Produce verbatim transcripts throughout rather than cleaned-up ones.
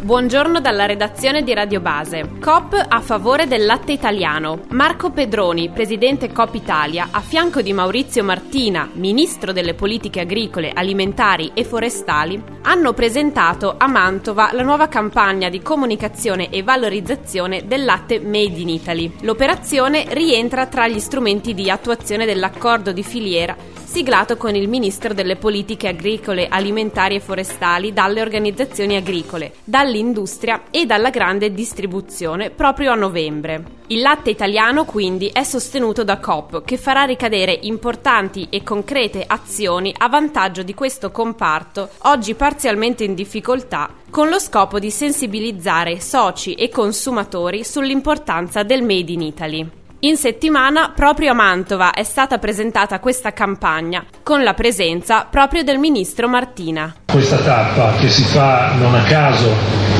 Buongiorno dalla redazione di Radio Base. Coop a favore del latte italiano. Marco Pedroni, presidente Coop Italia, a fianco di Maurizio Martina, ministro delle politiche agricole, alimentari e forestali, hanno presentato a Mantova la nuova campagna di comunicazione e valorizzazione del latte Made in Italy. L'operazione rientra tra gli strumenti di attuazione dell'accordo di filiera siglato con il ministro delle politiche agricole, alimentari e forestali dalle organizzazioni agricole, dall'industria e dalla grande distribuzione proprio a novembre. Il latte italiano quindi è sostenuto da Coop, che farà ricadere importanti e concrete azioni a vantaggio di questo comparto oggi parzialmente in difficoltà, con lo scopo di sensibilizzare soci e consumatori sull'importanza del Made in Italy. In settimana, proprio a Mantova, è stata presentata questa campagna, con la presenza proprio del ministro Martina. Questa tappa, che si fa non a caso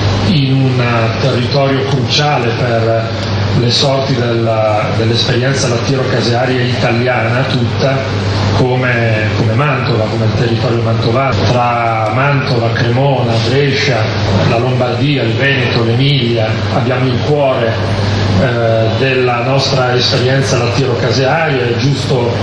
in un territorio cruciale per le sorti della, dell'esperienza lattiero-casearia italiana tutta, come, come Mantova, come il territorio mantovano, tra Mantova, Cremona, Brescia, la Lombardia, il Veneto, l'Emilia, abbiamo il cuore eh, della nostra esperienza lattiero-casearia. È giusto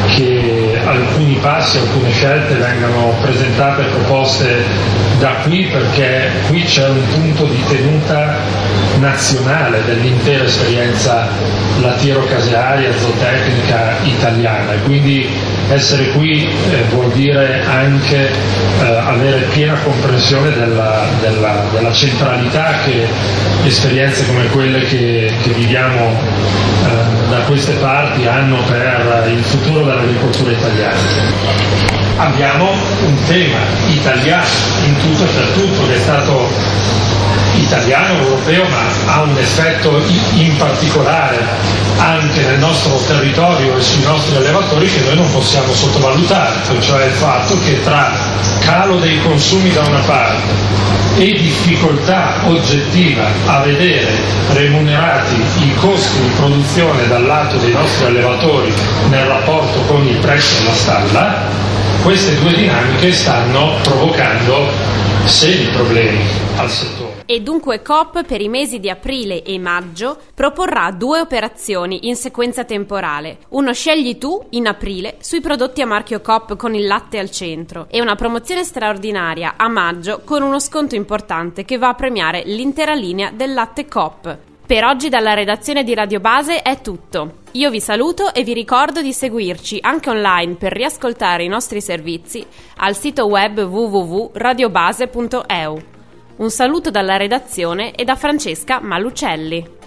che alcuni passi, alcune scelte vengano presentate e proposte da qui, perché qui c'è un punto di tenuta nazionale dell'intera esperienza lattiero-casearia, zootecnica italiana, e quindi essere qui eh, vuol dire anche eh, avere piena comprensione della, della, della centralità che esperienze come quelle che, che viviamo eh, da queste parti hanno per il futuro dell'agricoltura italiana. Abbiamo un tema italiano in tutto e per tutto, che è stato italiano, europeo, ma ha un effetto in particolare anche nel nostro territorio e sui nostri allevatori, che noi non possiamo sottovalutare, cioè il fatto che tra calo dei consumi da una parte e difficoltà oggettiva a vedere remunerati i costi di produzione dal lato dei nostri allevatori nel rapporto con il prezzo alla stalla, queste due dinamiche stanno provocando seri problemi al settore. E dunque Coop per i mesi di aprile e maggio proporrà due operazioni in sequenza temporale. Uno scegli tu in aprile sui prodotti a marchio Coop con il latte al centro, e una promozione straordinaria a maggio con uno sconto importante che va a premiare l'intera linea del latte Coop. Per oggi dalla redazione di Radio Base è tutto. Io vi saluto e vi ricordo di seguirci anche online per riascoltare i nostri servizi al sito web w w w punto radiobase punto e u. Un saluto dalla redazione e da Francesca Malucelli.